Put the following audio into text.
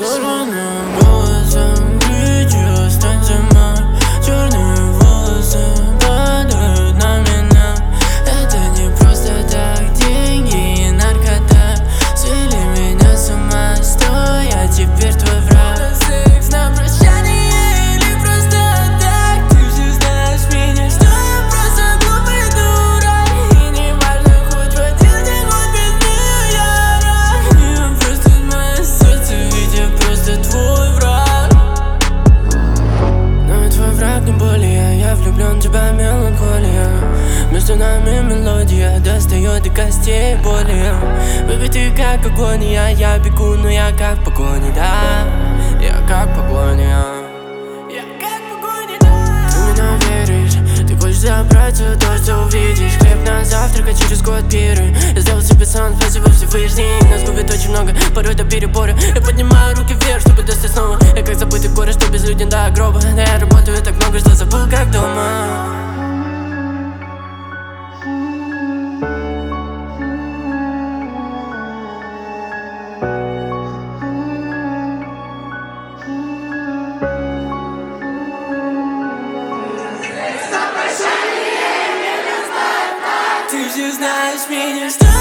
Сорванным голосом кричу: стань за мной. Черные волосы падают на меня. Это не просто так, деньги и наркота свели меня с ума. Стой, я теперь твой враг. Секс на прощание или просто так? Ты все знаешь меня, что я просто глупый дурак. И не важно, хоть в один день, хоть без нее я рад. Я просто мое сердце, ведь я просто твой враг. Но твой враг не более. Я влюблен в тебя, меланхолия. Между нами мелодия достает до костей боли. Baby, ты как огонь, я бегу, но я как погоня, да. Я как погоня. Я как погоня, да. Ты в меня веришь, ты хочешь забрать все то, что увидишь. Хлеб на завтрак, а через год пиры. Я сделал себе сон, спасибо Всевышний. Нас губит очень много, порой до перебора. Я поднимаю руки вверх, чтобы достать снова. Я как забытый город, что безлюден до гроба. Да я работаю так много, что забыл как дома. Ты все знаешь меня, что